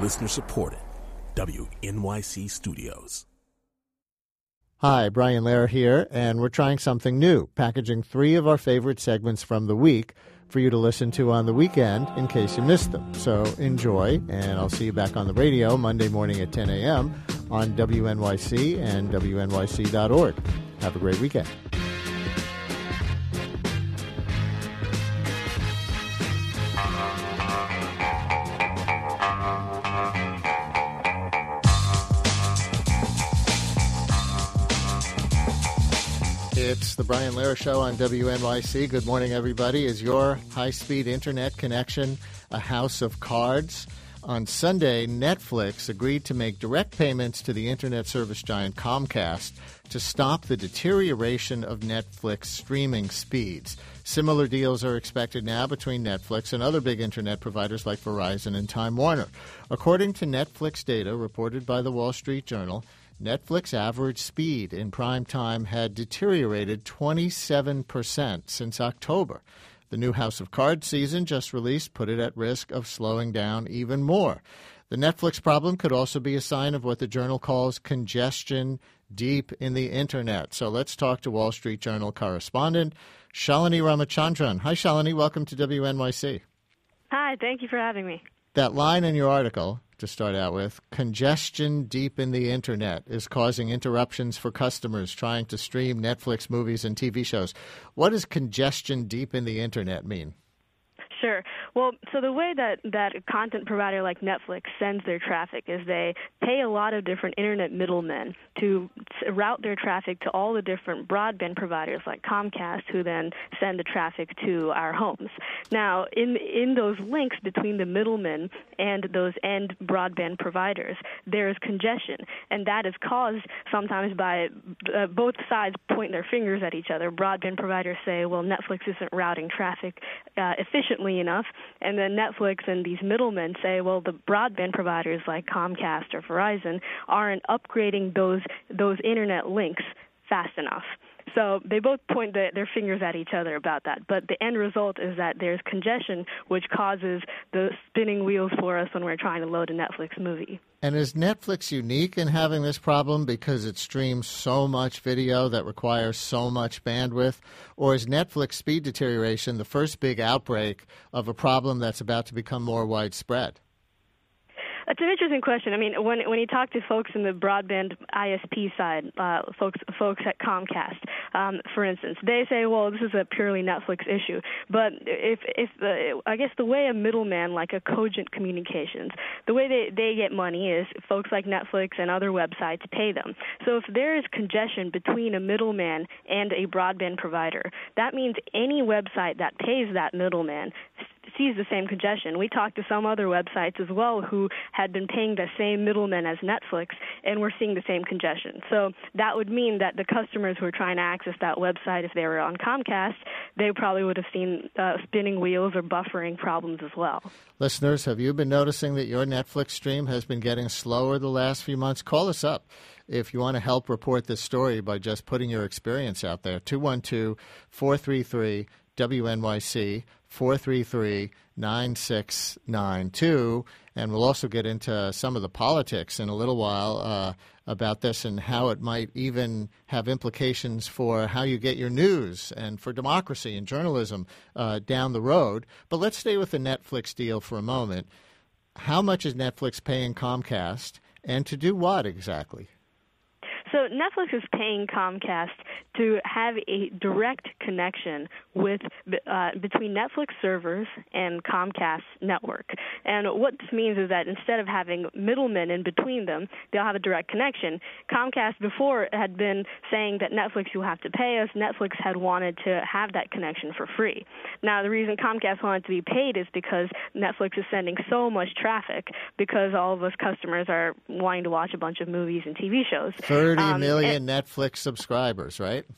Listener supported. WNYC Studios. Hi, Brian Lehrer here, and we're trying something new, packaging 3 of our favorite segments from the week for you to listen to on the weekend in case you missed them. So enjoy, and I'll see you back on the radio Monday morning at 10 a.m. on WNYC and WNYC.org. Have a great weekend. It's the Brian Lehrer Show on WNYC. Good morning, everybody. Is your high-speed internet connection a house of cards? On Sunday, Netflix agreed to make direct payments to the internet service giant Comcast to stop the deterioration of Netflix streaming speeds. Similar deals are expected now between Netflix and other big internet providers like Verizon and Time Warner. According to Netflix data reported by the Wall Street Journal, Netflix average speed in prime time had deteriorated 27% since October. The new House of Cards season just released put it at risk of slowing down even more. The Netflix problem could also be a sign of what the journal calls congestion deep in the internet. So let's talk to Wall Street Journal correspondent Shalini Ramachandran. Hi, Shalini. Welcome to WNYC. Hi. Thank you for having me. That line in your article, to start out with, congestion deep in the internet is causing interruptions for customers trying to stream Netflix movies and TV shows. What does congestion deep in the internet mean? Sure. Well, so the way that a content provider like Netflix sends their traffic is they pay a lot of different internet middlemen to route their traffic to all the different broadband providers like Comcast, who then send the traffic to our homes. Now, in those links between the middlemen and those end broadband providers, there is congestion, and that is caused sometimes by both sides point their fingers at each other. Broadband providers say, well, Netflix isn't routing traffic efficiently enough, and then Netflix and these middlemen say, well, the broadband providers like Comcast or Verizon aren't upgrading those internet links fast enough. So they both point their fingers at each other about that. But the end result is that there's congestion, which causes the spinning wheels for us when we're trying to load a Netflix movie. And is Netflix unique in having this problem because it streams so much video that requires so much bandwidth? Or is Netflix speed deterioration the first big outbreak of a problem that's about to become more widespread? That's an interesting question. I mean, when you talk to folks in the broadband ISP side, folks at Comcast, for instance, they say, well, this is a purely Netflix issue. But I guess the way a middleman like a Cogent Communications, the way they get money is folks like Netflix and other websites pay them. So if there is congestion between a middleman and a broadband provider, that means any website that pays that middleman sees the same congestion. We talked to some other websites as well who had been paying the same middlemen as Netflix, and we're seeing the same congestion. So that would mean that the customers who are trying to access that website, if they were on Comcast, they probably would have seen spinning wheels or buffering problems as well. Listeners, have you been noticing that your Netflix stream has been getting slower the last few months? Call us up if you want to help report this story by just putting your experience out there. 212-433-WNYC, 433-9692. And we'll also get into some of the politics in a little while about this and how it might even have implications for how you get your news and for democracy and journalism down the road. But let's stay with the Netflix deal for a moment. How much is Netflix paying Comcast, and to do what exactly? So Netflix is paying Comcast to have a direct connection with between Netflix servers and Comcast network. And what this means is that instead of having middlemen in between them, they'll have a direct connection. Comcast before had been saying that Netflix, you'll have to pay us. Netflix had wanted to have that connection for free. Now, the reason Comcast wanted to be paid is because Netflix is sending so much traffic because all of us customers are wanting to watch a bunch of movies and TV shows. 30 million Netflix subscribers, right?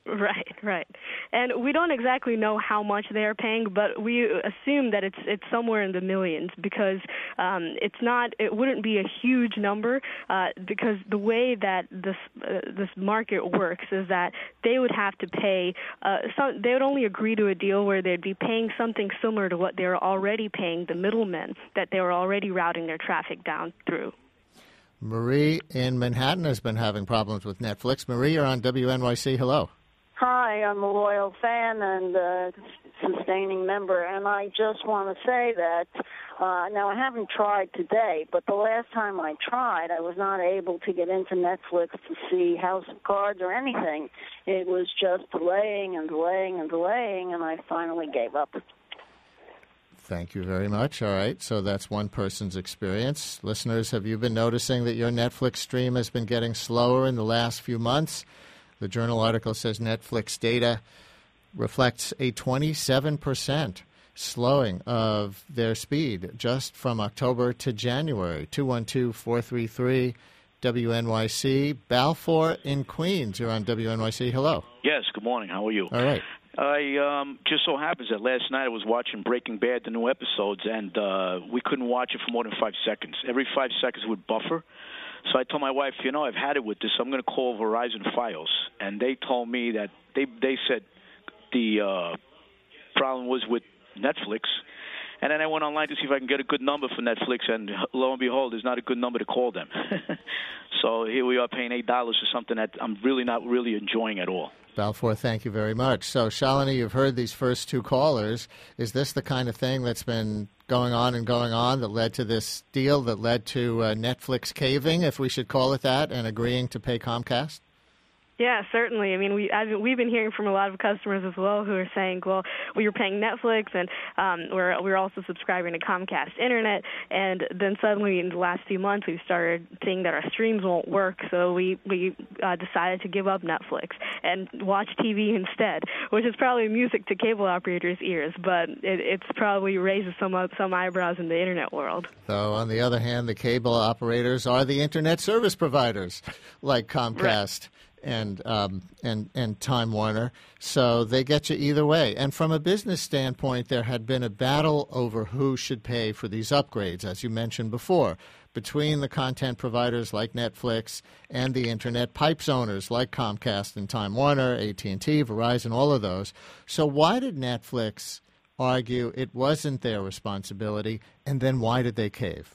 Right. And we don't exactly know how much they are paying, but we assume that it's somewhere in the millions because it wouldn't be a huge number because the way that this market works is that they would have to pay they would only agree to a deal where they'd be paying something similar to what they were already paying the middlemen that they were already routing their traffic down through. Marie in Manhattan has been having problems with Netflix. Marie, you're on WNYC. Hello. Hi, I'm a loyal fan and a sustaining member, and I just want to say that, now I haven't tried today, but the last time I tried, I was not able to get into Netflix to see House of Cards or anything. It was just delaying, and I finally gave up. Thank you very much. All right, so that's one person's experience. Listeners, have you been noticing that your Netflix stream has been getting slower in the last few months? The Journal article says Netflix data reflects a 27% slowing of their speed just from October to January. 212-433-WNYC. Balfour in Queens. You're on WNYC. Hello. Yes, good morning. How are you? All right. I just so happens that last night I was watching Breaking Bad, the new episodes, and we couldn't watch it for more than 5 seconds. Every 5 seconds it would buffer. So I told my wife, I've had it with this. I'm going to call Verizon Fios. And they told me that they said the problem was with Netflix. And then I went online to see if I can get a good number for Netflix, and lo and behold, there's not a good number to call them. So here we are paying $8 for something that I'm really not really enjoying at all. Balfour, thank you very much. So, Shalini, you've heard these first two callers. Is this the kind of thing that's been going on that led to this deal, that led to Netflix caving, if we should call it that, and agreeing to pay Comcast? Yeah, certainly. I mean, we've been hearing from a lot of customers as well who are saying, well, we were paying Netflix and we're also subscribing to Comcast Internet, and then suddenly in the last few months we've started seeing that our streams won't work, so we decided to give up Netflix and watch TV instead, which is probably music to cable operators' ears, but it's probably raises some eyebrows in the Internet world. So, on the other hand, the cable operators are the Internet service providers like Comcast. Right. And Time Warner, so they get you either way. And from a business standpoint, there had been a battle over who should pay for these upgrades, as you mentioned before, between the content providers like Netflix and the Internet pipes owners like Comcast and Time Warner, AT&T, Verizon, all of those. So why did Netflix argue it wasn't their responsibility, and then why did they cave?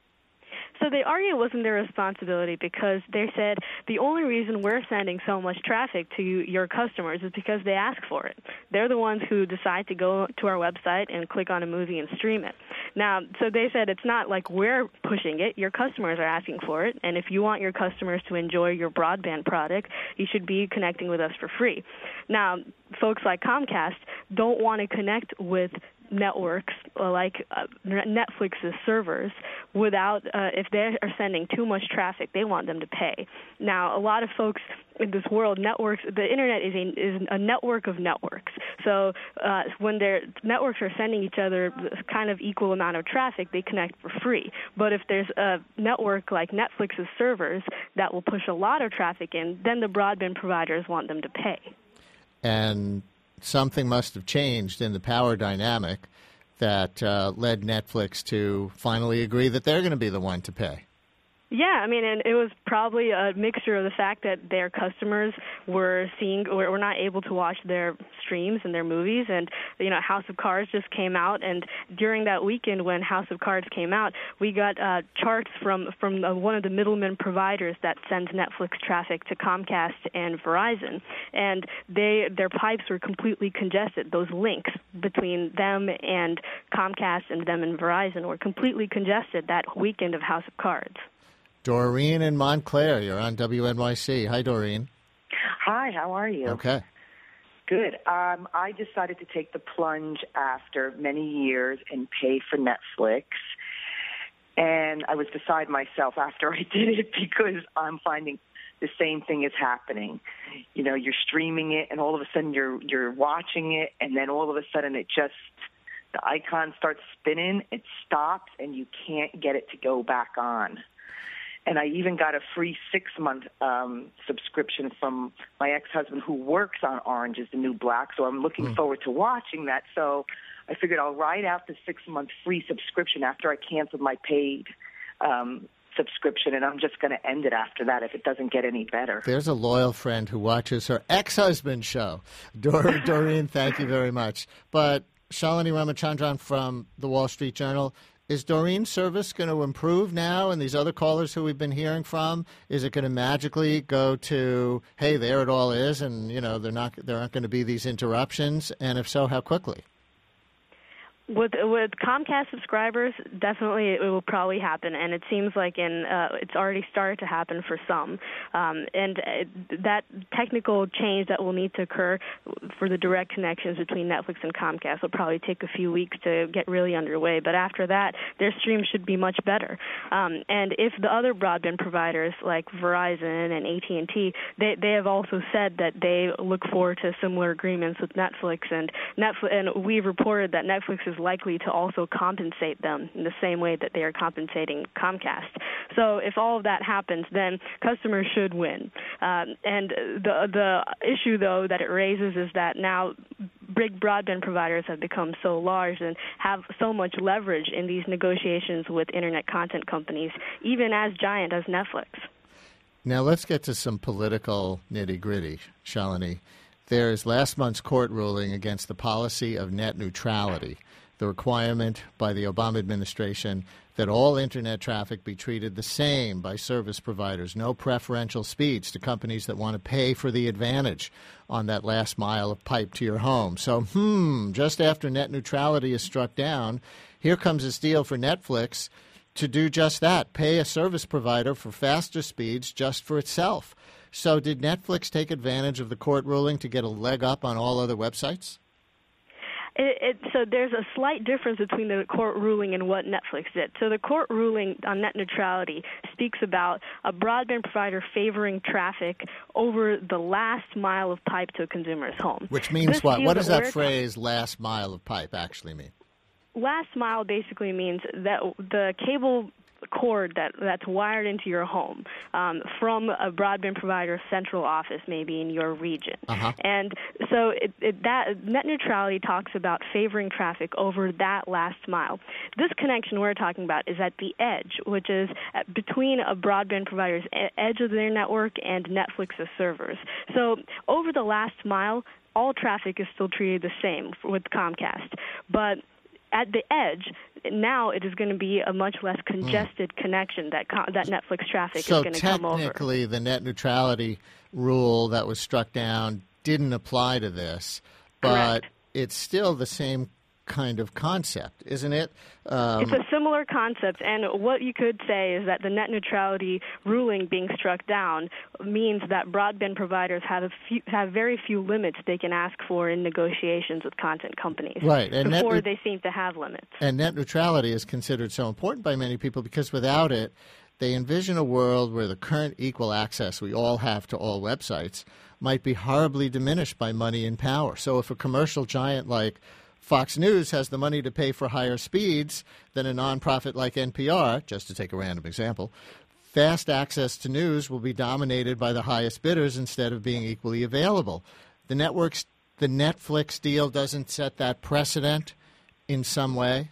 So they argue it wasn't their responsibility because they said the only reason we're sending so much traffic to your customers is because they ask for it. They're the ones who decide to go to our website and click on a movie and stream it. Now, so they said it's not like we're pushing it. Your customers are asking for it, and if you want your customers to enjoy your broadband product, you should be connecting with us for free. Now, folks like Comcast don't want to connect with networks like Netflix's servers without if they are sending too much traffic, they want them to pay. Now, a lot of folks in this world, the Internet is a network of networks. So when their networks are sending each other kind of equal amount of traffic, they connect for free. But if there's a network like Netflix's servers that will push a lot of traffic in, then the broadband providers want them to pay. And something must have changed in the power dynamic that led Netflix to finally agree that they're going to be the one to pay. Yeah, I mean, and it was probably a mixture of the fact that their customers were not able to watch their streams and their movies, and House of Cards just came out, and during that weekend when House of Cards came out, we got charts from one of the middleman providers that sends Netflix traffic to Comcast and Verizon, and their pipes were completely congested. Those links between them and Comcast and them and Verizon were completely congested that weekend of House of Cards. Doreen in Montclair, you're on WNYC. Hi, Doreen. Hi, how are you? Okay. Good. I decided to take the plunge after many years and pay for Netflix. And I was beside myself after I did it because I'm finding the same thing is happening. You're streaming it, and all of a sudden you're watching it, and then all of a sudden the icon starts spinning, it stops, and you can't get it to go back on. And I even got a free 6-month subscription from my ex-husband who works on Orange is the New Black. So I'm looking forward to watching that. So I figured I'll ride out the 6-month free subscription after I canceled my paid subscription, and I'm just going to end it after that if it doesn't get any better. There's a loyal friend who watches her ex-husband's show. Doreen, thank you very much. But Shalini Ramachandran from the Wall Street Journal, is Doreen's service going to improve now? And these other callers who we've been hearing from, is it going to magically go to, hey, there it all is, and there aren't going to be these interruptions? And if so, how quickly? With Comcast subscribers, definitely it will probably happen, and it seems like it's already started to happen for some. That technical change that will need to occur for the direct connections between Netflix and Comcast will probably take a few weeks to get really underway. But after that, their stream should be much better. And if the other broadband providers like Verizon and AT&T, they have also said that they look forward to similar agreements with Netflix, and we've reported that Netflix is likely to also compensate them in the same way that they are compensating Comcast. So if all of that happens, then customers should win. And the issue, though, that it raises is that now big broadband providers have become so large and have so much leverage in these negotiations with Internet content companies, even as giant as Netflix. Now let's get to some political nitty-gritty, Shalini. There's last month's court ruling against the policy of net neutrality, the requirement by the Obama administration that all Internet traffic be treated the same by service providers, no preferential speeds to companies that want to pay for the advantage on that last mile of pipe to your home. So, just after net neutrality is struck down, here comes this deal for Netflix to do just that, pay a service provider for faster speeds just for itself. So did Netflix take advantage of the court ruling to get a leg up on all other websites? So there's a slight difference between the court ruling and what Netflix did. So the court ruling on net neutrality speaks about a broadband provider favoring traffic over the last mile of pipe to a consumer's home. Which means what? What does that phrase, last mile of pipe, actually mean? Last mile basically means that the cable cord that's wired into your home from a broadband provider's central office, maybe in your region. And so that net neutrality talks about favoring traffic over that last mile. This connection we're talking about is at the edge, which is between a broadband provider's edge of their network and Netflix's servers. So over the last mile, all traffic is still treated the same with Comcast. But at the edge, now it is going to be a much less congested connection that Netflix traffic is going to come over. So technically, the net neutrality rule that was struck down didn't apply to this, but Correct. It's still the same kind of concept, isn't it? It's a similar concept, and what you could say is that the net neutrality ruling being struck down means that broadband providers have very few limits they can ask for in negotiations with content companies. Right, and before they seem to have limits. And net neutrality is considered so important by many people because without it, they envision a world where the current equal access we all have to all websites might be horribly diminished by money and power. So if a commercial giant like Fox News has the money to pay for higher speeds than a nonprofit like NPR, just to take a random example, fast access to news will be dominated by the highest bidders instead of being equally available. The Netflix deal doesn't set that precedent in some way?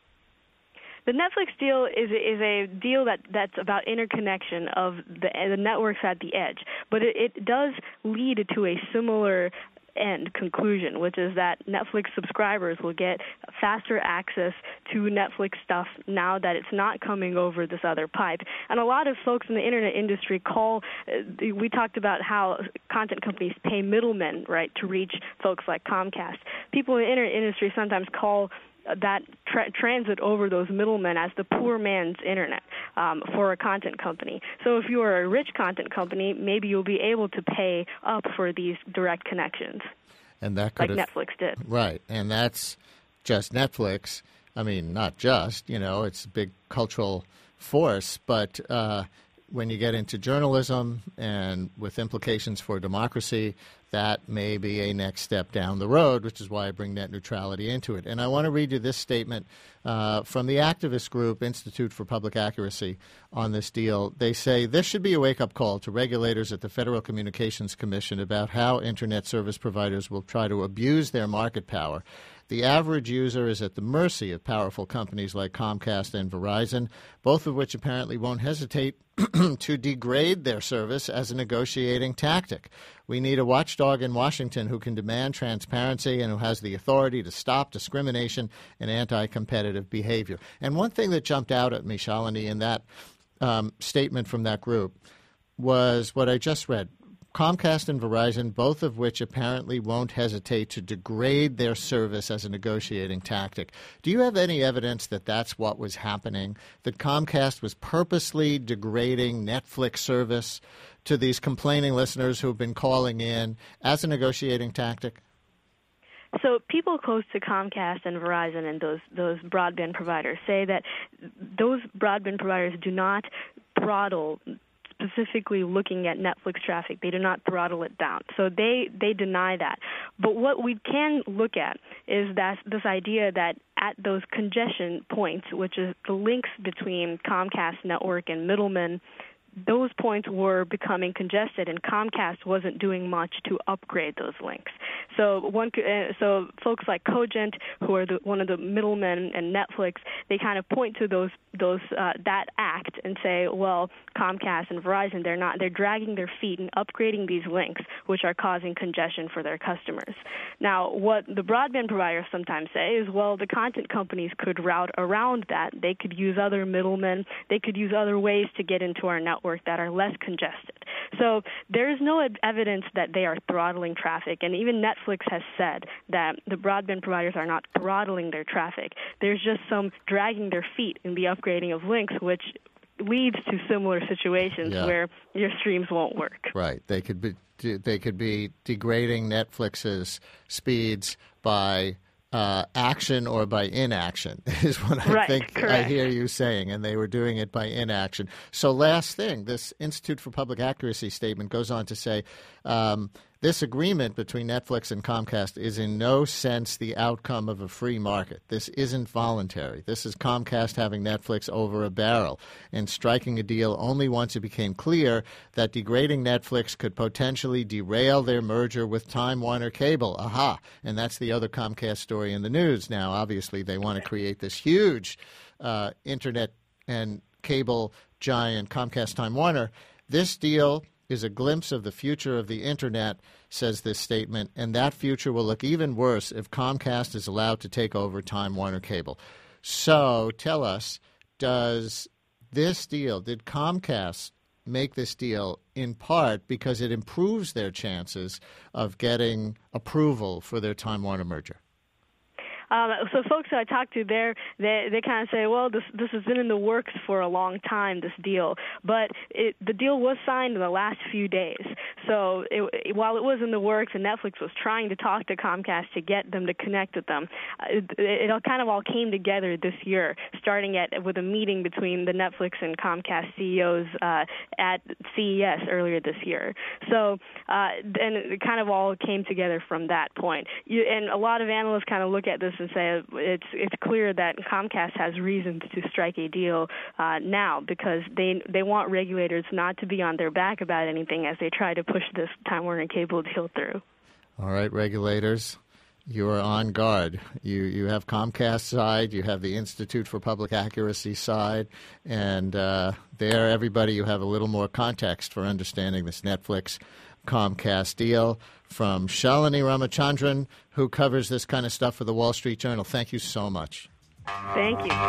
The Netflix deal is a deal that's about interconnection of the networks at the edge, but it does lead to a similar end conclusion, which is that Netflix subscribers will get faster access to Netflix stuff now that it's not coming over this other pipe. And a lot of folks in the internet industry we talked about how content companies pay middlemen, right, to reach folks like Comcast. People in the internet industry sometimes call that transit over those middlemen as the poor man's internet for a content company. So if you're a rich content company, maybe you'll be able to pay up for these direct connections, and that could like Netflix did. Right, and that's just Netflix. I mean, not just, it's a big cultural force, but when you get into journalism and with implications for democracy, that may be a next step down the road, which is why I bring net neutrality into it. And I want to read you this statement from the activist group Institute for Public Accuracy on this deal. They say this should be a wake-up call to regulators at the Federal Communications Commission about how Internet service providers will try to abuse their market power. The average user is at the mercy of powerful companies like Comcast and Verizon, both of which apparently won't hesitate to degrade their service as a negotiating tactic. We need a watchdog in Washington who can demand transparency and who has the authority to stop discrimination and anti-competitive behavior. And one thing that jumped out at me, Shalini, in that statement from that group was what I just read. Comcast and Verizon, both of which apparently won't hesitate to degrade their service as a negotiating tactic. Do you have any evidence that that's what was happening, that Comcast was purposely degrading Netflix service to these complaining listeners who've been calling in as a negotiating tactic? So people close to Comcast and Verizon and those broadband providers say that those broadband providers do not throttle specifically looking at Netflix traffic. They do not throttle it down. So they deny that. But what we can look at is that this idea that at those congestion points, which is the links between Comcast network and middlemen, those points were becoming congested, and Comcast wasn't doing much to upgrade those links. So folks like Cogent, who are one of the middlemen, and Netflix, they kind of point to that act and say, well, Comcast and Verizon, they're dragging their feet and upgrading these links, which are causing congestion for their customers. Now, what the broadband providers sometimes say is, well, the content companies could route around that. They could use other middlemen. They could use other ways to get into our network that are less congested. So there is no evidence that they are throttling traffic, and even Netflix has said that the broadband providers are not throttling their traffic. There's just some dragging their feet in the upgrading of links, which leads to similar situations where your streams won't work. Right. They could be degrading Netflix's speeds by action or by inaction is what I think correct. I hear you saying, and they were doing it by inaction. So last thing, this Institute for Public Accuracy statement goes on to say, this agreement between Netflix and Comcast is in no sense the outcome of a free market. This isn't voluntary. This is Comcast having Netflix over a barrel and striking a deal only once it became clear that degrading Netflix could potentially derail their merger with Time Warner Cable. Aha! And that's the other Comcast story in the news now. Obviously, they want to create this huge internet and cable giant, Comcast Time Warner. This deal is a glimpse of the future of the Internet, says this statement, and that future will look even worse if Comcast is allowed to take over Time Warner Cable. So tell us, did Comcast make this deal in part because it improves their chances of getting approval for their Time Warner merger? So folks that I talked to there, they kind of say, well, this has been in the works for a long time, this deal. But the deal was signed in the last few days. So while it was in the works and Netflix was trying to talk to Comcast to get them to connect with them, it kind of all came together this year, starting with a meeting between the Netflix and Comcast CEOs at CES earlier this year. So and it kind of all came together from that point. And a lot of analysts kind of look at this and say it's clear that Comcast has reasons to strike a deal now because they want regulators not to be on their back about anything as they try to push this Time Warner Cable deal through. All right, regulators, you are on guard. You have Comcast side, you have the Institute for Public Accuracy side, and there, everybody, you have a little more context for understanding this Netflix Comcast deal. From Shalini Ramachandran, who covers this kind of stuff for the Wall Street Journal. Thank you so much. Thank you.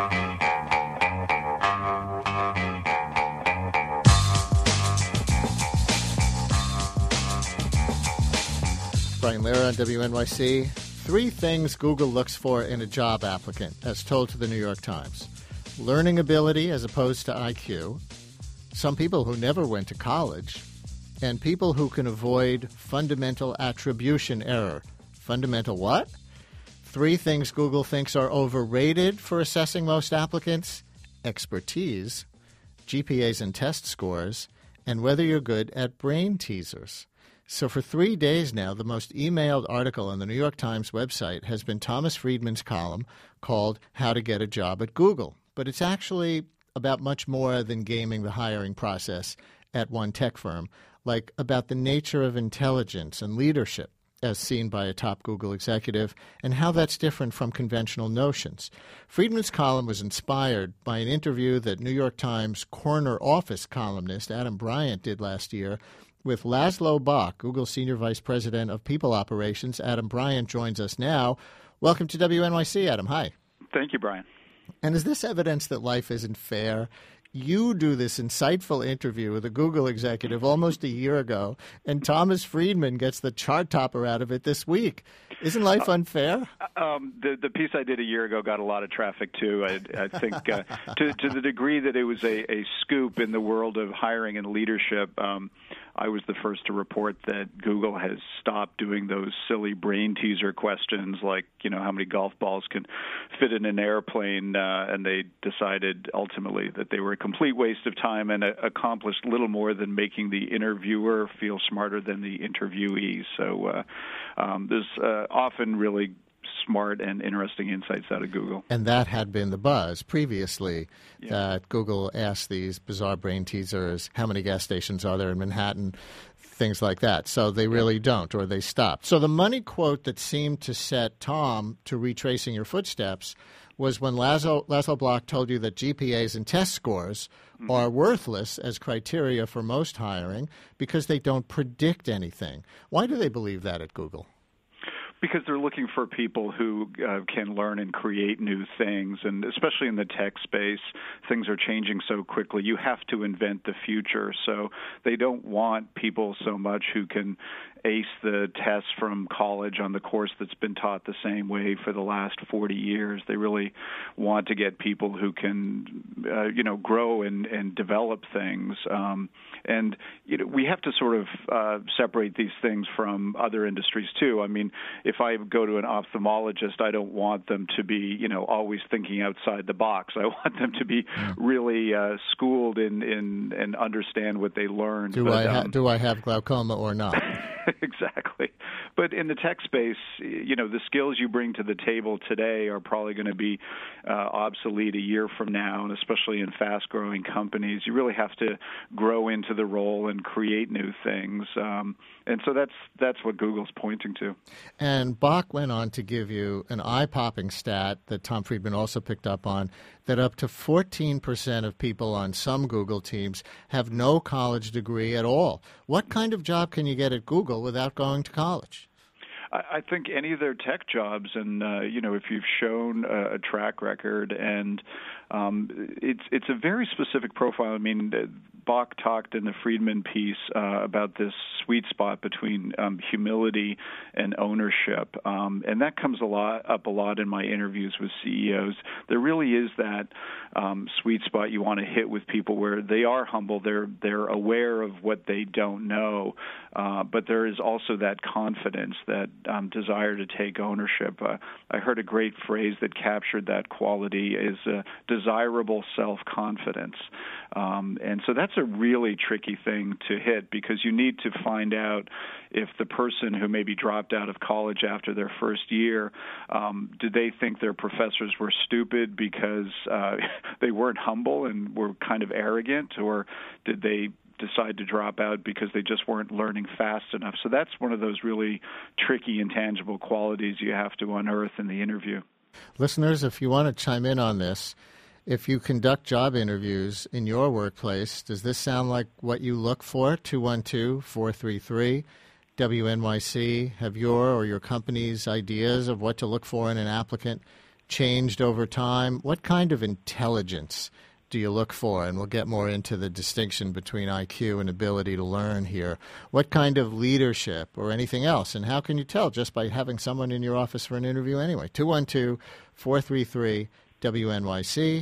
Brian Lehrer on WNYC. 3 things Google looks for in a job applicant, as told to the New York Times. Learning ability as opposed to IQ, some people who never went to college, and people who can avoid fundamental attribution error. Fundamental what? 3 things Google thinks are overrated for assessing most applicants: expertise, GPAs and test scores, and whether you're good at brain teasers. So for 3 days now, the most emailed article on the New York Times website has been Thomas Friedman's column called How to Get a Job at Google. But it's actually about much more than gaming the hiring process at one tech firm, like about the nature of intelligence and leadership as seen by a top Google executive, and how that's different from conventional notions. Friedman's column was inspired by an interview that New York Times corner office columnist Adam Bryant did last year with Laszlo Bock, Google's Senior Vice President of People Operations. Adam Bryant joins us now. Welcome to WNYC, Adam. Hi. Thank you, Brian. And is this evidence that life isn't fair? You do this insightful interview with a Google executive almost a year ago, and Thomas Friedman gets the chart topper out of it this week. Isn't life unfair? The piece I did a year ago got a lot of traffic, too. I think to the degree that it was a scoop in the world of hiring and leadership, I was the first to report that Google has stopped doing those silly brain teaser questions like, how many golf balls can fit in an airplane, and they decided ultimately that they were a complete waste of time and accomplished little more than making the interviewer feel smarter than the interviewee. So there's often really smart and interesting insights out of Google. And that had been the buzz previously, that Google asked these bizarre brain teasers, how many gas stations are there in Manhattan, things like that. So they really don't, or they stopped. So the money quote that seemed to set Tom to retracing your footsteps was when Laszlo Bock told you that GPAs and test scores are worthless as criteria for most hiring because they don't predict anything. Why do they believe that at Google? Because they're looking for people who can learn and create new things, and especially in the tech space, things are changing so quickly. You have to invent the future, so they don't want people so much who can ace the tests from college on the course that's been taught the same way for the last 40 years. They really want to get people who can, grow and develop things. And we have to sort of separate these things from other industries too. I mean, if I go to an ophthalmologist, I don't want them to be, always thinking outside the box. I want them to be really schooled in and understand what they learned. Do I have glaucoma or not? Exactly. But in the tech space, the skills you bring to the table today are probably going to be obsolete a year from now, and especially in fast-growing companies. You really have to grow into the role and create new things. And so that's what Google's pointing to. And Bock went on to give you an eye-popping stat that Tom Friedman also picked up on, that up to 14% of people on some Google teams have no college degree at all. What kind of job can you get at Google without going to college? I think any of their tech jobs, and if you've shown a track record, and it's a very specific profile. I mean, Bock talked in the Friedman piece about this sweet spot between humility and ownership, and that comes up a lot in my interviews with CEOs. There really is that sweet spot you want to hit with people where they are humble, they're aware of what they don't know, but there is also that confidence, that desire to take ownership. I heard a great phrase that captured that quality is desirable self-confidence. And so that's a really tricky thing to hit, because you need to find out if the person who maybe dropped out of college after their first year, did they think their professors were stupid because they weren't humble and were kind of arrogant, or did they decide to drop out because they just weren't learning fast enough? So that's one of those really tricky, intangible qualities you have to unearth in the interview. Listeners, if you want to chime in on this, if you conduct job interviews in your workplace, does this sound like what you look for? 212-433-WNYC. Have your or your company's ideas of what to look for in an applicant changed over time? What kind of intelligence do you look for? And we'll get more into the distinction between IQ and ability to learn here. What kind of leadership or anything else? And how can you tell just by having someone in your office for an interview anyway? 212-433-WNYC,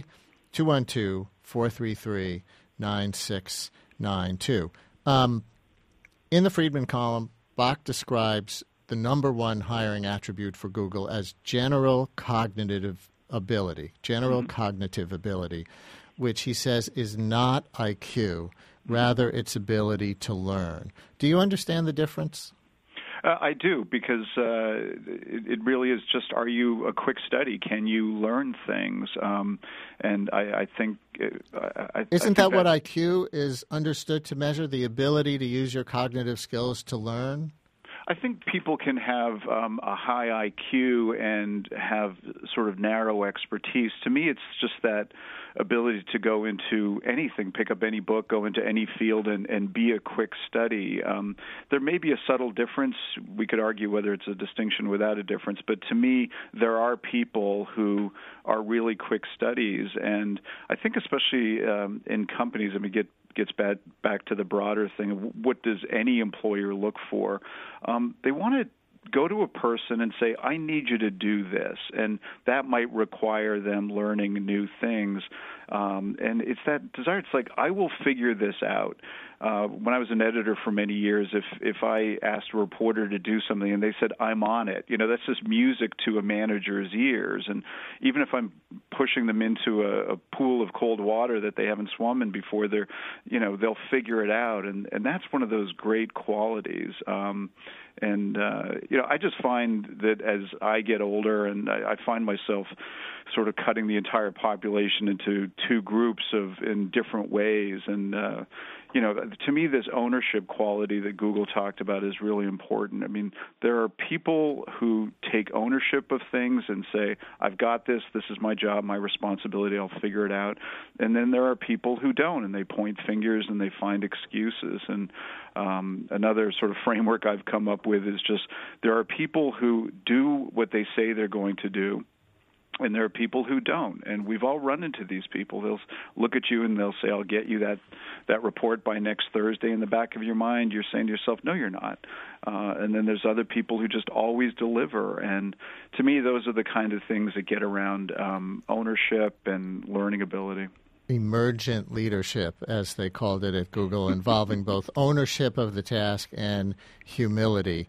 212-433-9692. In the Friedman column, Bock describes the number one hiring attribute for Google as general cognitive ability, which he says is not IQ, rather its ability to learn. Do you understand the difference? I do, because it really is just, are you a quick study? Can you learn things? And I think... Isn't that what IQ is understood to measure, the ability to use your cognitive skills to learn? I think people can have a high IQ and have sort of narrow expertise. To me, it's just that ability to go into anything, pick up any book, go into any field, and be a quick study. There may be a subtle difference. We could argue whether it's a distinction without a difference, but to me, there are people who are really quick studies, and I think especially in companies, I mean, gets back to the broader thing of what does any employer look for. They want to go to a person and say, I need you to do this, and that might require them learning new things. And it's that desire. It's like, I will figure this out. When I was an editor for many years, if I asked a reporter to do something and they said, I'm on it, that's just music to a manager's ears. And even if I'm pushing them into a pool of cold water that they haven't swum in before, they'll figure it out. And that's one of those great qualities. I just find that as I get older, and I find myself sort of cutting the entire population into two groups in different ways. And, to me, this ownership quality that Google talked about is really important. I mean, there are people who take ownership of things and say, I've got this is my job, my responsibility, I'll figure it out. And then there are people who don't, and they point fingers and they find excuses. And another sort of framework I've come up with is just, there are people who do what they say they're going to do, and there are people who don't, and we've all run into these people. They'll look at you and they'll say, I'll get you that report by next Thursday. In the back of your mind, you're saying to yourself, no, you're not. And then there's other people who just always deliver. And to me, those are the kind of things that get around ownership and learning ability. Emergent leadership, as they called it at Google, involving both ownership of the task and humility.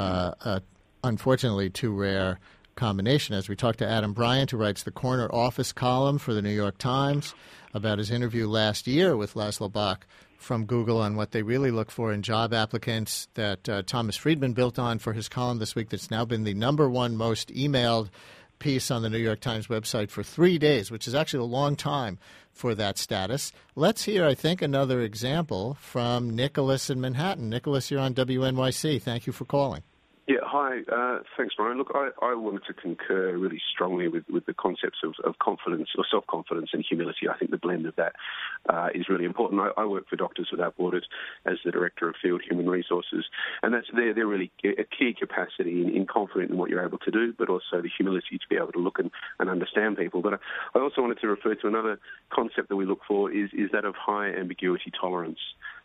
Unfortunately, too rare combination. As we talked to Adam Bryant, who writes the Corner Office column for the New York Times, about his interview last year with Laszlo Bock from Google on what they really look for in job applicants, that Thomas Friedman built on for his column this week, that's now been the number one most emailed piece on the New York Times website for 3 days, which is actually a long time for that status. Let's hear, I think, another example from Nicholas in Manhattan. Nicholas, you're on WNYC. Thank you for calling. Yeah, hi. Thanks, Brian. Look, I wanted to concur really strongly with the concepts of confidence or self-confidence and humility. I think the blend of that is really important. I work for Doctors Without Borders as the Director of Field Human Resources, and they're really a key capacity in confident in what you're able to do, but also the humility to be able to look and understand people. But I also wanted to refer to another concept that we look for is that of high ambiguity tolerance.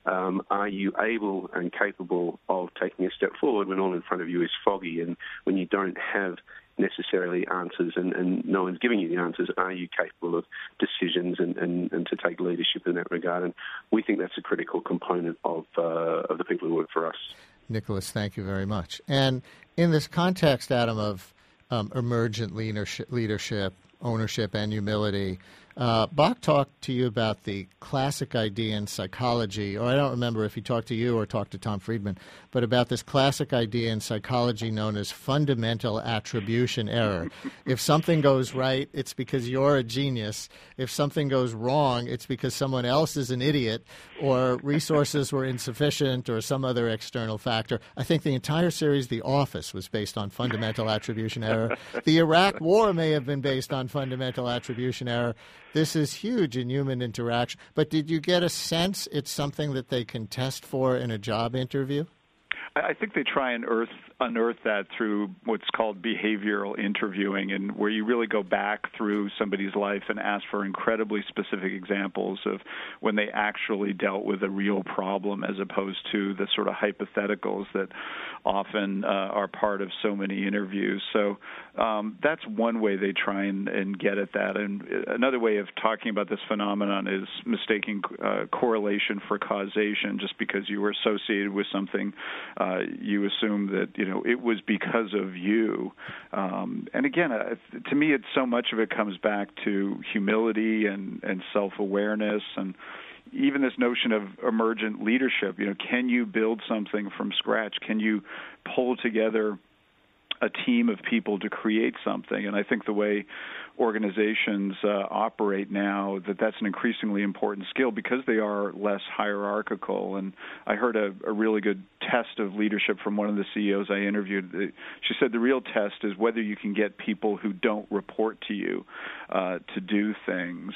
Are you able and capable of taking a step forward when all in front of you is foggy and when you don't have necessarily answers and no one's giving you the answers? Are you capable of decisions and to take leadership in that regard? And we think that's a critical component of the people who work for us. Nicholas, thank you very much. And in this context, Adam, of emergent leadership, ownership, and humility, Bock talked to you about the classic idea in psychology, or I don't remember if he talked to you or talked to Tom Friedman, but about this classic idea in psychology known as fundamental attribution error. If something goes right, it's because you're a genius. If something goes wrong, it's because someone else is an idiot, or resources were insufficient, or some other external factor. I think the entire series, The Office, was based on fundamental attribution error. The Iraq War may have been based on fundamental attribution error. This is huge in human interaction. But did you get a sense it's something that they can test for in a job interview? I think they try and unearth that through what's called behavioral interviewing, and where you really go back through somebody's life and ask for incredibly specific examples of when they actually dealt with a real problem, as opposed to the sort of hypotheticals that often are part of so many interviews. So that's one way they try and get at that. And another way of talking about this phenomenon is mistaking correlation for causation. Just because you were associated with something, you assume that it was because of you. And again, to me, so much of it comes back to humility and self-awareness. And even this notion of emergent leadership. Can you build something from scratch? Can you pull together a team of people to create something? And I think the way organizations operate now, that's an increasingly important skill because they are less hierarchical. And I heard a really good test of leadership from one of the CEOs I interviewed. She said the real test is whether you can get people who don't report to you to do things.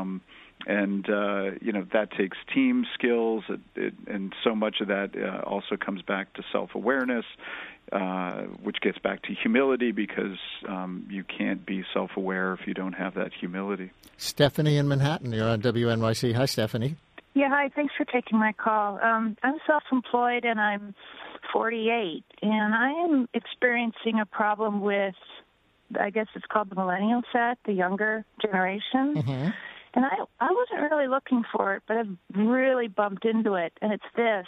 That takes team skills, and so much of that also comes back to self-awareness, which gets back to humility because you can't be self-aware if you don't have that humility. Stephanie in Manhattan, you're on WNYC. Hi, Stephanie. Yeah, hi. Thanks for taking my call. I'm self-employed, and I'm 48, and I am experiencing a problem with, I guess it's called the millennial set, the younger generation. Mm-hmm. And I wasn't really looking for it, but I've really bumped into it, and it's this.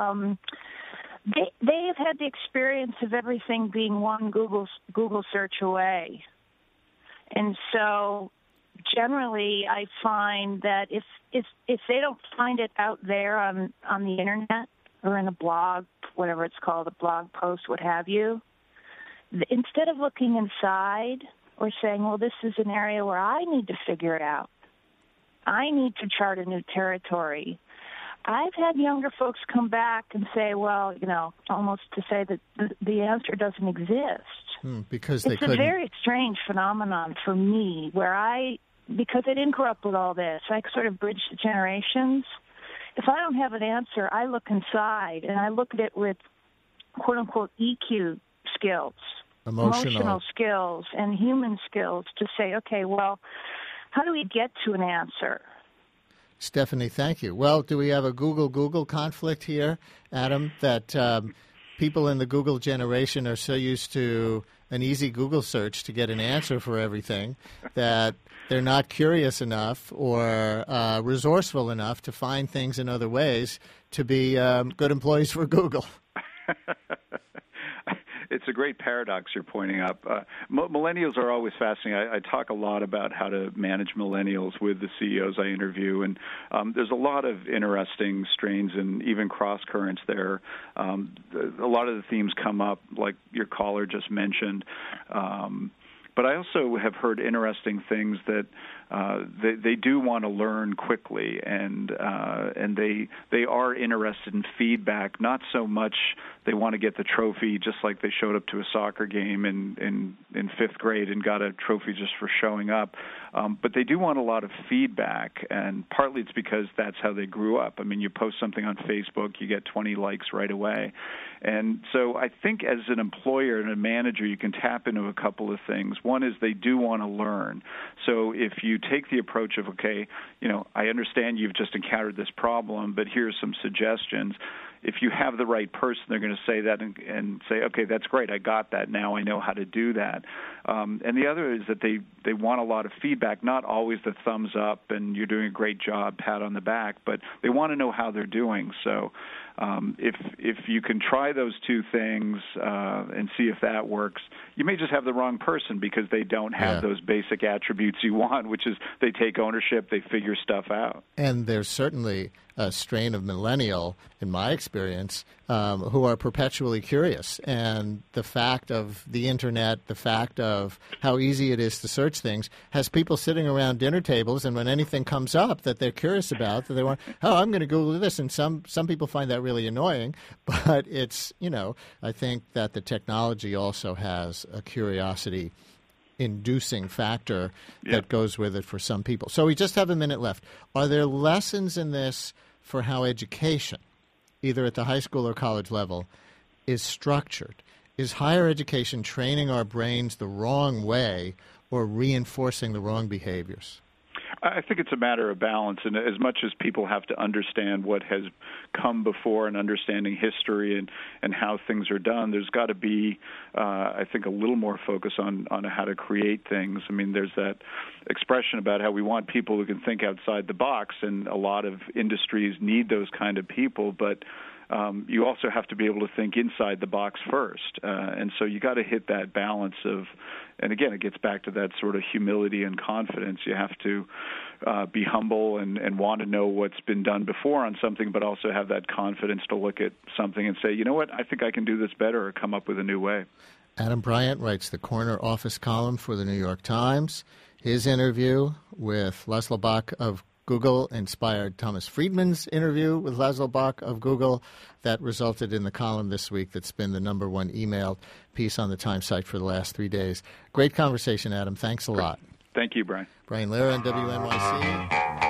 They have had the experience of everything being one Google search away. And so generally I find that if they don't find it out there on the Internet or in a blog, whatever it's called, a blog post, what have you, instead of looking inside or saying, well, this is an area where I need to figure it out, I need to chart a new territory, I've had younger folks come back and say, well, almost to say that the answer doesn't exist. Because they couldn't. It's a very strange phenomenon for me because I didn't grow up with all this. I sort of bridged the generations. If I don't have an answer, I look inside, and I look at it with quote-unquote EQ skills, emotional skills, and human skills to say, okay, well, how do we get to an answer? Stephanie, thank you. Well, do we have a Google conflict here, Adam, that people in the Google generation are so used to an easy Google search to get an answer for everything that they're not curious enough or resourceful enough to find things in other ways to be good employees for Google? It's a great paradox you're pointing up. Millennials are always fascinating. I talk a lot about how to manage millennials with the CEOs I interview, and there's a lot of interesting strains and even cross-currents there. A lot of the themes come up, like your caller just mentioned. But I also have heard interesting things that they do want to learn quickly, and they are interested in feedback. Not so much they want to get the trophy, just like they showed up to a soccer game in fifth grade and got a trophy just for showing up. But they do want a lot of feedback, and partly it's because that's how they grew up. I mean, you post something on Facebook, you get 20 likes right away. And so I think as an employer and a manager, you can tap into a couple of things. One is they do want to learn. So if you take the approach of, okay, I understand you've just encountered this problem, but here's some suggestions. If you have the right person, they're going to say that and say, okay, that's great, I got that, now I know how to do that. And the other is that they want a lot of feedback, not always the thumbs up and you're doing a great job, pat on the back, but they want to know how they're doing. So if you can try those two things and see if that works, you may just have the wrong person because they don't have those basic attributes you want, which is they take ownership, they figure stuff out. And there's certainly a strain of millennial, in my experience, who are perpetually curious. And the fact of the Internet, the fact of how easy it is to search things, has people sitting around dinner tables, and when anything comes up that they're curious about, that they want, I'm going to Google this. And some people find that really annoying. But it's, I think that the technology also has a curiosity inducing factor that goes with it for some people. So we just have a minute left. Are there lessons in this for how education, either at the high school or college level, is structured? Is higher education training our brains the wrong way or reinforcing the wrong behaviors? I think it's a matter of balance, and as much as people have to understand what has come before and understanding history and how things are done, there's got to be, I think, a little more focus on how to create things. I mean, there's that expression about how we want people who can think outside the box, and a lot of industries need those kind of people, but you also have to be able to think inside the box first. And so you got to hit that balance of, and again, it gets back to that sort of humility and confidence. You have to be humble and want to know what's been done before on something, but also have that confidence to look at something and say, you know what, I think I can do this better, or come up with a new way. Adam Bryant writes the corner office column for the New York Times. His interview with Laszlo Bock of Google inspired Thomas Friedman's interview with Laszlo Bock of Google. That resulted in the column this week that's been the #1 emailed piece on the Times site for the last 3 days. Great conversation, Adam. Thanks a lot. Thank you, Brian. Brian Lehrer on WNYC.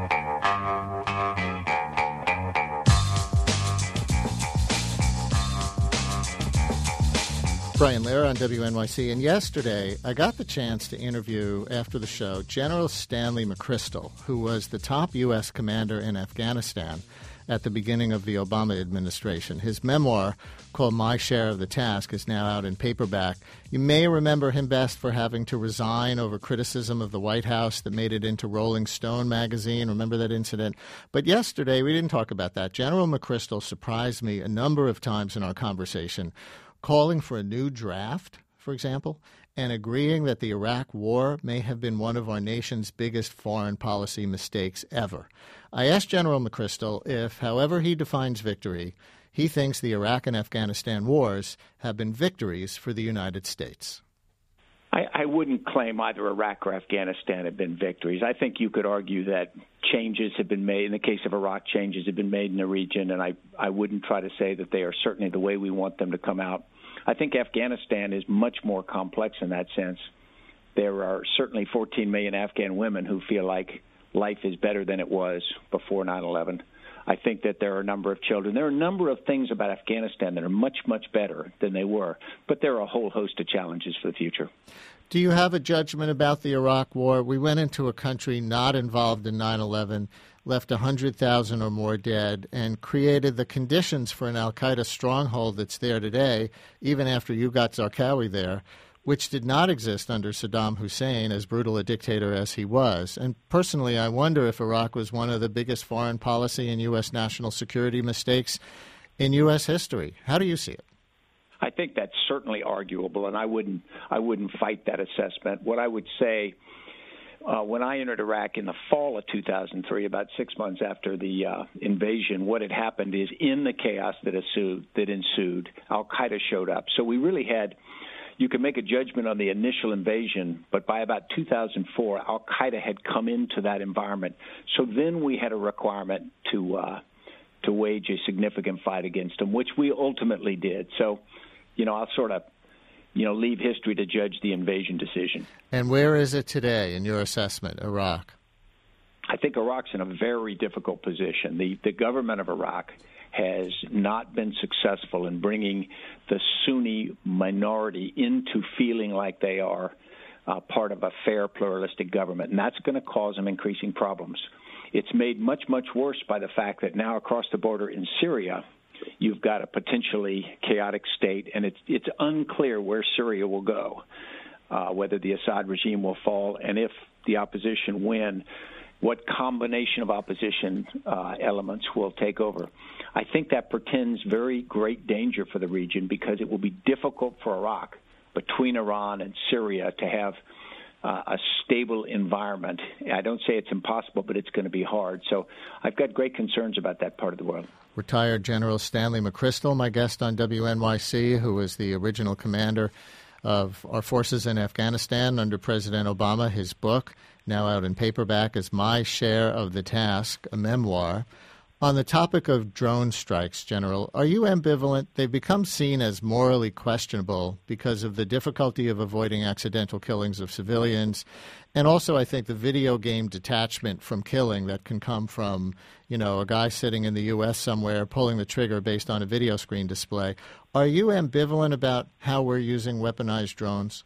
Brian Lehrer on WNYC. And yesterday, I got the chance to interview, after the show, General Stanley McChrystal, who was the top U.S. commander in Afghanistan at the beginning of the Obama administration. His memoir, called My Share of the Task, is now out in paperback. You may remember him best for having to resign over criticism of the White House that made it into Rolling Stone magazine. Remember that incident? But yesterday, we didn't talk about that. General McChrystal surprised me a number of times in our conversation, calling for a new draft, for example, and agreeing that the Iraq War may have been one of our nation's biggest foreign policy mistakes ever. I asked General McChrystal if, however he defines victory, he thinks the Iraq and Afghanistan wars have been victories for the United States. I wouldn't claim either Iraq or Afghanistan have been victories. I think you could argue that changes have been made. In the case of Iraq, changes have been made in the region, and I wouldn't try to say that they are certainly the way we want them to come out. I think Afghanistan is much more complex in that sense. There are certainly 14 million Afghan women who feel like life is better than it was before 9/11. I think that there are a number of children. There are a number of things about Afghanistan that are much, much better than they were, but there are a whole host of challenges for the future. Do you have a judgment about the Iraq War? We went into a country not involved in 9/11, left 100,000 or more dead, and created the conditions for an al-Qaeda stronghold that's there today, even after you got Zarqawi there, which did not exist under Saddam Hussein, as brutal a dictator as he was. And personally, I wonder if Iraq was one of the biggest foreign policy and U.S. national security mistakes in U.S. history. How do you see it? I think that's certainly arguable, and I wouldn't fight that assessment. What I would say, when I entered Iraq in the fall of 2003, about 6 months after the invasion, what had happened is in the chaos that ensued, al-Qaeda showed up. So we really had, you could make a judgment on the initial invasion, but by about 2004, al-Qaeda had come into that environment. So then we had a requirement to wage a significant fight against them, which we ultimately did. So, I'll sort of, leave history to judge the invasion decision. And where is it today in your assessment, Iraq? I think Iraq's in a very difficult position. The government of Iraq has not been successful in bringing the Sunni minority into feeling like they are part of a fair, pluralistic government, and that's going to cause them increasing problems. It's made much, much worse by the fact that now across the border in Syria, you've got a potentially chaotic state, and it's unclear where Syria will go, whether the Assad regime will fall, and if the opposition win, what combination of opposition elements will take over. I think that portends very great danger for the region because it will be difficult for Iraq, between Iran and Syria, to have a stable environment. I don't say it's impossible, but it's going to be hard. So I've got great concerns about that part of the world. Retired General Stanley McChrystal, my guest on WNYC, who was the original commander of our forces in Afghanistan under President Obama. His book, now out in paperback, is My Share of the Task, a memoir. On the topic of drone strikes, General, are you ambivalent? They've become seen as morally questionable because of the difficulty of avoiding accidental killings of civilians, and also I think the video game detachment from killing that can come from, a guy sitting in the U.S. somewhere pulling the trigger based on a video screen display. Are you ambivalent about how we're using weaponized drones?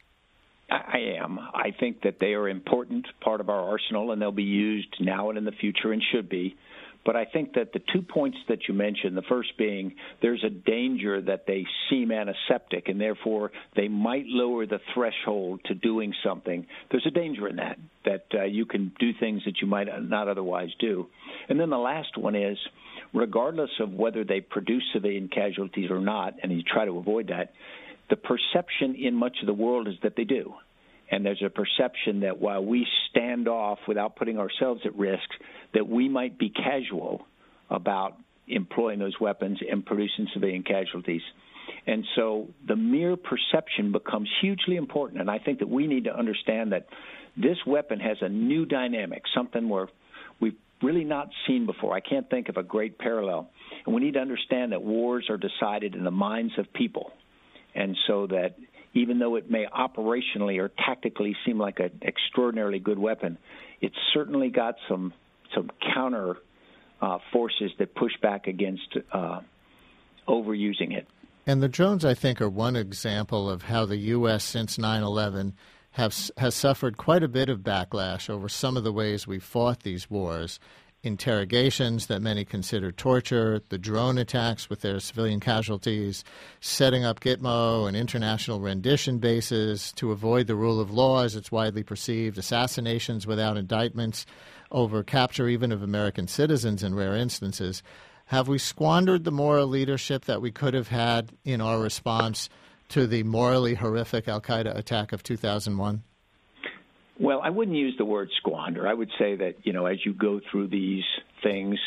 I am. I think that they are an important part of our arsenal, and they'll be used now and in the future and should be. But I think that the 2 points that you mentioned, the first being there's a danger that they seem antiseptic, and therefore they might lower the threshold to doing something. There's a danger in that you can do things that you might not otherwise do. And then the last one is, regardless of whether they produce civilian casualties or not, and you try to avoid that, the perception in much of the world is that they do. And there's a perception that while we stand off without putting ourselves at risk, that we might be casual about employing those weapons and producing civilian casualties. And so the mere perception becomes hugely important. And I think that we need to understand that this weapon has a new dynamic, something we've really not seen before. I can't think of a great parallel. And we need to understand that wars are decided in the minds of people. And so that even though it may operationally or tactically seem like an extraordinarily good weapon, it's certainly got some counter forces that push back against overusing it. And the drones, I think, are one example of how the U.S. since 9/11 has suffered quite a bit of backlash over some of the ways we fought these wars. Interrogations that many consider torture, the drone attacks with their civilian casualties, setting up Gitmo and international rendition bases to avoid the rule of law as it's widely perceived, assassinations without indictments, over capture even of American citizens in rare instances. Have we squandered the moral leadership that we could have had in our response to the morally horrific al-Qaeda attack of 2001? Well, I wouldn't use the word squander. I would say that, as you go through these things,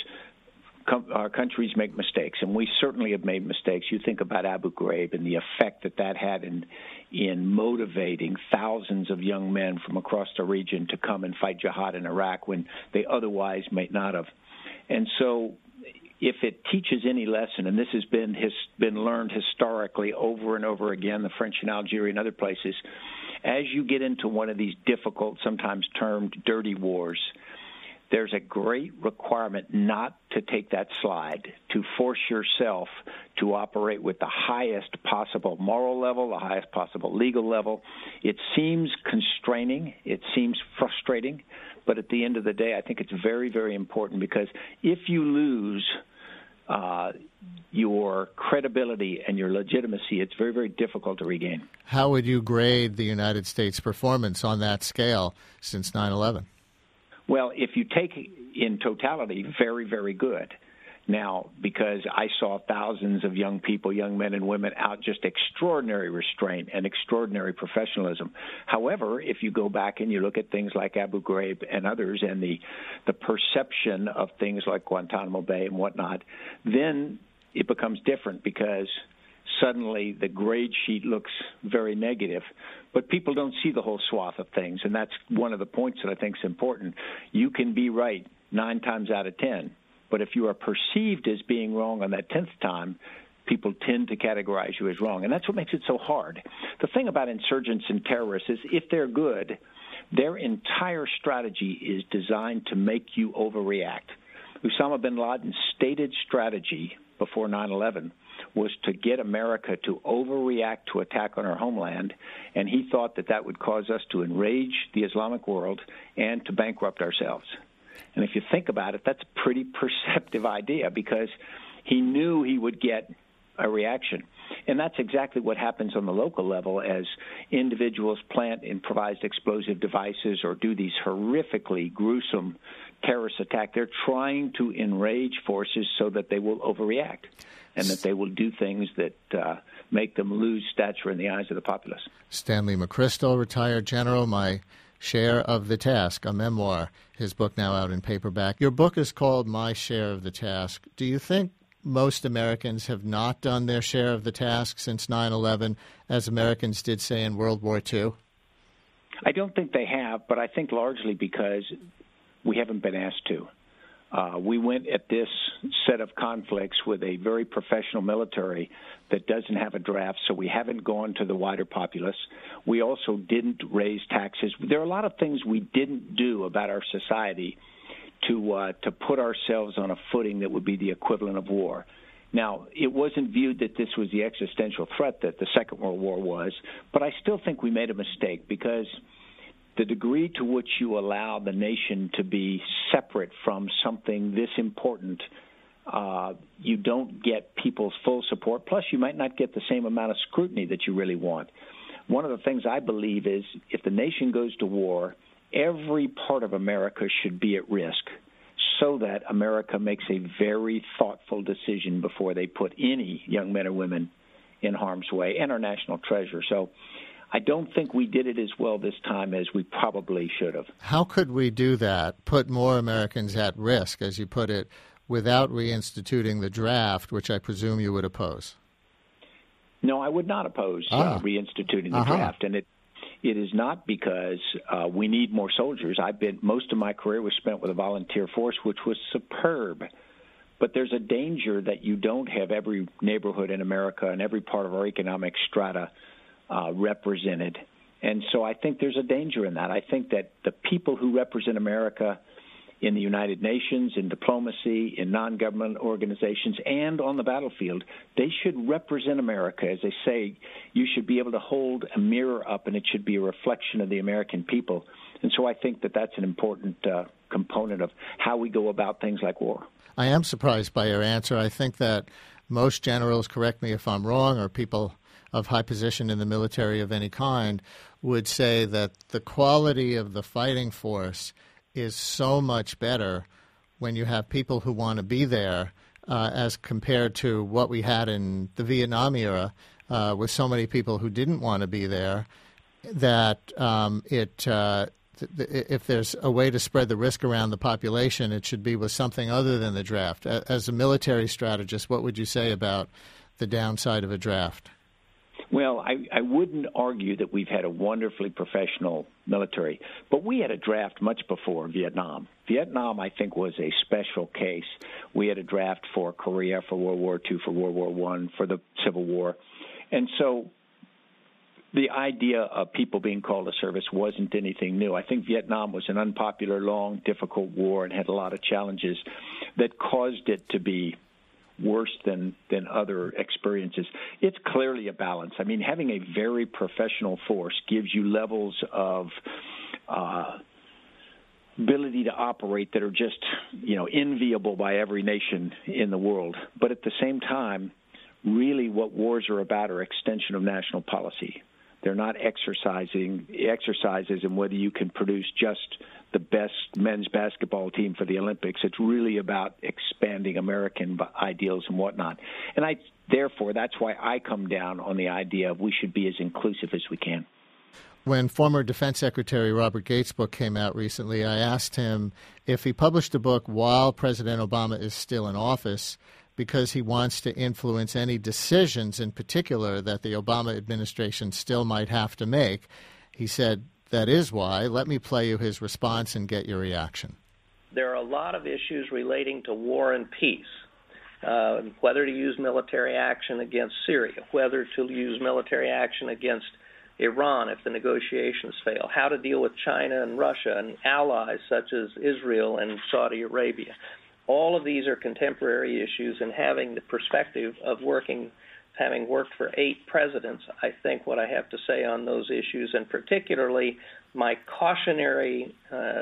our countries make mistakes, and we certainly have made mistakes. You think about Abu Ghraib and the effect that had in motivating thousands of young men from across the region to come and fight jihad in Iraq when they otherwise might not have. And so if it teaches any lesson, and this has been learned historically over and over again, the French in Algeria and other places, as you get into one of these difficult, sometimes termed dirty wars, there's a great requirement not to take that slide, to force yourself to operate with the highest possible moral level, the highest possible legal level. It seems constraining. It seems frustrating. But at the end of the day, I think it's very, very important, because if you lose your credibility and your legitimacy, it's very, very difficult to regain. How would you grade the United States' performance on that scale since 9/11? Well, if you take in totality, very, very good. Now, because I saw thousands of young people, young men and women out, just extraordinary restraint and extraordinary professionalism. However, if you go back and you look at things like Abu Ghraib and others, and the perception of things like Guantanamo Bay and whatnot, then it becomes different, because suddenly the grade sheet looks very negative. But people don't see the whole swath of things, and that's one of the points that I think is important. You can be right 9 times out of 10. But if you are perceived as being wrong on that 10th time, people tend to categorize you as wrong. And that's what makes it so hard. The thing about insurgents and terrorists is, if they're good, their entire strategy is designed to make you overreact. Osama bin Laden's stated strategy before 9/11 was to get America to overreact to attack on our homeland, and he thought that would cause us to enrage the Islamic world and to bankrupt ourselves. And if you think about it, that's a pretty perceptive idea, because he knew he would get a reaction. And that's exactly what happens on the local level as individuals plant improvised explosive devices or do these horrifically gruesome terrorist attacks. They're trying to enrage forces so that they will overreact and that they will do things that make them lose stature in the eyes of the populace. Stanley McChrystal, retired general, My Share of the Task, a memoir, his book now out in paperback. Your book is called My Share of the Task. Do you think most Americans have not done their share of the task since 9/11, as Americans did, say, in World War II? I don't think they have, but I think largely because we haven't been asked to. We went at this set of conflicts with a very professional military that doesn't have a draft, so we haven't gone to the wider populace. We also didn't raise taxes. There are a lot of things we didn't do about our society to put ourselves on a footing that would be the equivalent of war. Now, it wasn't viewed that this was the existential threat that the Second World War was, but I still think we made a mistake, because the degree to which you allow the nation to be separate from something this important, you don't get people's full support. Plus, you might not get the same amount of scrutiny that you really want. One of the things I believe is if the nation goes to war, every part of America should be at risk so that America makes a very thoughtful decision before they put any young men or women in harm's way and our national treasure. So I don't think we did it as well this time as we probably should have. How could we do that, put more Americans at risk, as you put it, without reinstituting the draft, which I presume you would oppose? No, I would not oppose reinstituting the draft. And it is not because we need more soldiers. Most of my career was spent with a volunteer force, which was superb. But there's a danger that you don't have every neighborhood in America and every part of our economic strata represented. And so I think there's a danger in that. I think that the people who represent America in the United Nations, in diplomacy, in non-government organizations, and on the battlefield, they should represent America. As they say, you should be able to hold a mirror up, and it should be a reflection of the American people. And so I think that that's an important component of how we go about things like war. I am surprised by your answer. I think that most generals, correct me if I'm wrong, or people of high position in the military of any kind, would say that the quality of the fighting force is so much better when you have people who want to be there as compared to what we had in the Vietnam era with so many people who didn't want to be there, that if there's a way to spread the risk around the population, it should be with something other than the draft. As a military strategist, what would you say about the downside of a draft? Well, I wouldn't argue that we've had a wonderfully professional military, but we had a draft much before Vietnam. Vietnam, I think, was a special case. We had a draft for Korea, for World War II, for World War I, for the Civil War. And so the idea of people being called to service wasn't anything new. I think Vietnam was an unpopular, long, difficult war and had a lot of challenges that caused it to be worse than other experiences. It's clearly a balance. I mean, having a very professional force gives you levels of ability to operate that are just, enviable by every nation in the world. But at the same time, really what wars are about are extension of national policy. They're not exercises in whether you can produce just the best men's basketball team for the Olympics. It's really about expanding American ideals and whatnot. And therefore, that's why I come down on the idea of we should be as inclusive as we can. When former Defense Secretary Robert Gates' book came out recently, I asked him if he published a book while President Obama is still in office because he wants to influence any decisions in particular that the Obama administration still might have to make. He said, that is why. Let me play you his response and get your reaction. There are a lot of issues relating to war and peace, whether to use military action against Syria, whether to use military action against Iran if the negotiations fail, how to deal with China and Russia and allies such as Israel and Saudi Arabia. All of these are contemporary issues, and having the perspective of having worked for 8 presidents, I think what I have to say on those issues, and particularly my cautionary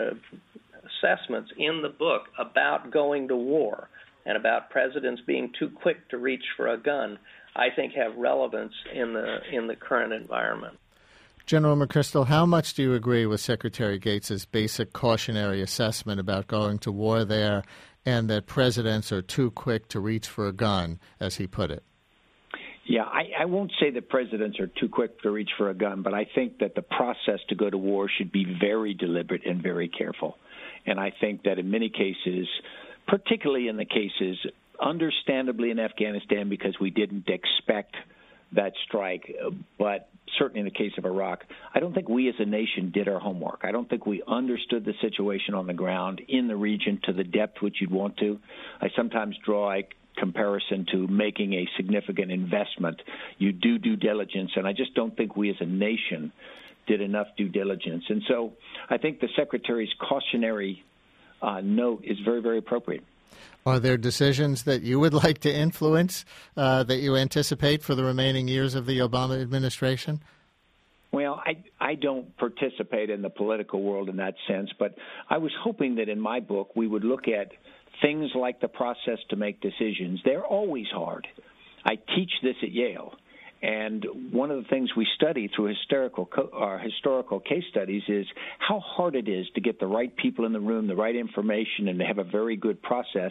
assessments in the book about going to war and about presidents being too quick to reach for a gun, I think have relevance in the current environment. General McChrystal, how much do you agree with Secretary Gates' basic cautionary assessment about going to war there and that presidents are too quick to reach for a gun, as he put it? Yeah, I won't say that presidents are too quick to reach for a gun, but I think that the process to go to war should be very deliberate and very careful. And I think that in many cases, particularly in the cases, understandably in Afghanistan because we didn't expect that strike, but certainly in the case of Iraq, I don't think we as a nation did our homework. I don't think we understood the situation on the ground in the region to the depth which you'd want to. I sometimes draw a comparison to making a significant investment. You do due diligence, and I just don't think we as a nation did enough due diligence. And so I think the Secretary's cautionary note is very, very appropriate. Are there decisions that you would like to influence that you anticipate for the remaining years of the Obama administration? Well, I don't participate in the political world in that sense, but I was hoping that in my book we would look at things like the process to make decisions. They're always hard. I teach this at Yale, and one of the things we study through historical case studies is how hard it is to get the right people in the room, the right information, and to have a very good process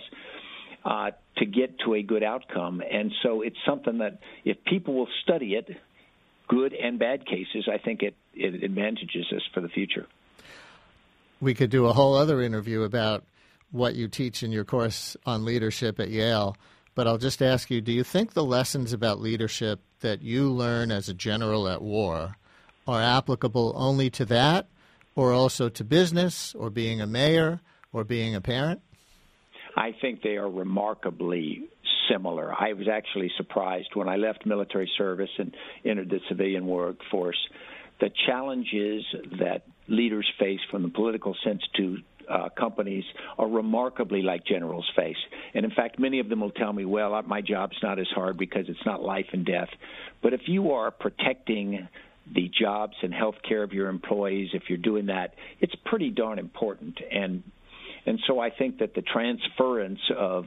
to get to a good outcome. And so it's something that if people will study it, good and bad cases, I think it advantages us for the future. We could do a whole other interview about what you teach in your course on leadership at Yale, but I'll just ask you, do you think the lessons about leadership that you learn as a general at war are applicable only to that, or also to business, or being a mayor, or being a parent? I think they are remarkably similar. I was actually surprised when I left military service and entered the civilian workforce. The challenges that leaders face from the political sense to companies are remarkably like generals face. And in fact, many of them will tell me, well, my job's not as hard because it's not life and death. But if you are protecting the jobs and health care of your employees, if you're doing that, it's pretty darn important. And so I think that the transference of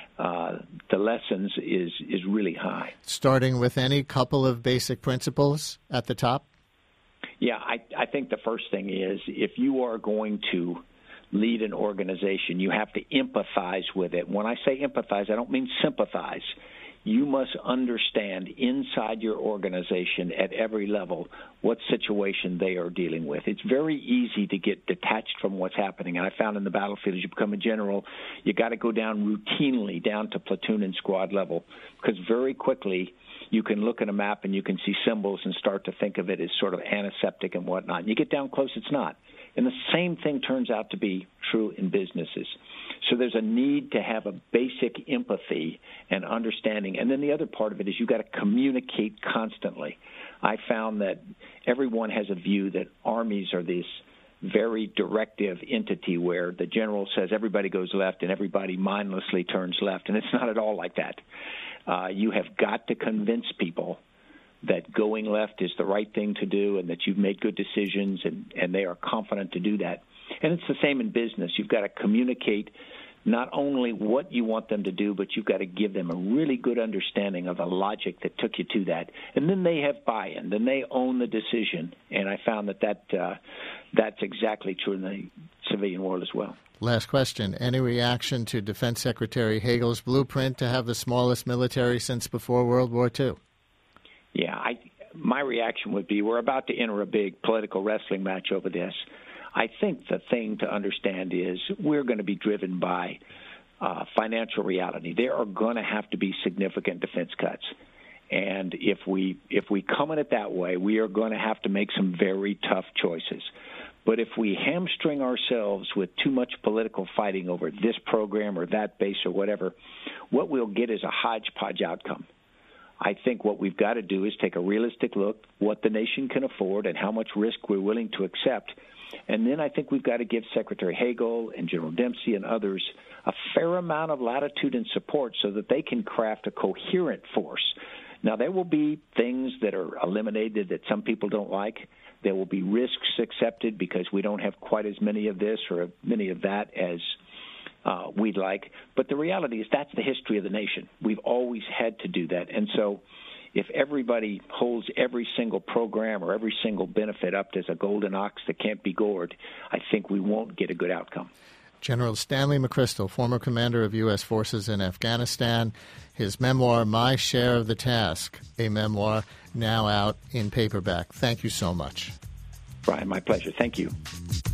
the lessons is really high. Starting with any couple of basic principles at the top? Yeah, I think the first thing is if you are going to lead an organization, you have to empathize with it. When I say empathize, I don't mean sympathize. You must understand inside your organization at every level what situation they are dealing with. It's very easy to get detached from what's happening. And I found in the battlefield, as you become a general, you got to go down routinely down to platoon and squad level, because very quickly you can look at a map and you can see symbols and start to think of it as sort of antiseptic and whatnot. And you get down close, it's not. And the same thing turns out to be true in businesses. So there's a need to have a basic empathy and understanding. And then the other part of it is you've got to communicate constantly. I found that everyone has a view that armies are this very directive entity where the general says everybody goes left and everybody mindlessly turns left. And it's not at all like that. You have got to convince people that going left is the right thing to do and that you've made good decisions and they are confident to do that. And it's the same in business. You've got to communicate not only what you want them to do, but you've got to give them a really good understanding of the logic that took you to that. And then they have buy-in. Then they own the decision. And I found that's exactly true in the civilian world as well. Last question. Any reaction to Defense Secretary Hagel's blueprint to have the smallest military since before World War II? Yeah, my reaction would be we're about to enter a big political wrestling match over this. I think the thing to understand is we're going to be driven by financial reality. There are going to have to be significant defense cuts. And if we come at it that way, we are going to have to make some very tough choices. But if we hamstring ourselves with too much political fighting over this program or that base or whatever, what we'll get is a hodgepodge outcome. I think what we've got to do is take a realistic look what the nation can afford and how much risk we're willing to accept. And then I think we've got to give Secretary Hagel and General Dempsey and others a fair amount of latitude and support so that they can craft a coherent force. Now, there will be things that are eliminated that some people don't like. There will be risks accepted because we don't have quite as many of this or many of that as we'd like. But the reality is that's the history of the nation. We've always had to do that. And so if everybody holds every single program or every single benefit up as a golden ox that can't be gored, I think we won't get a good outcome. General Stanley McChrystal, former commander of U.S. forces in Afghanistan, his memoir, My Share of the Task, a memoir now out in paperback. Thank you so much. Brian, my pleasure. Thank you.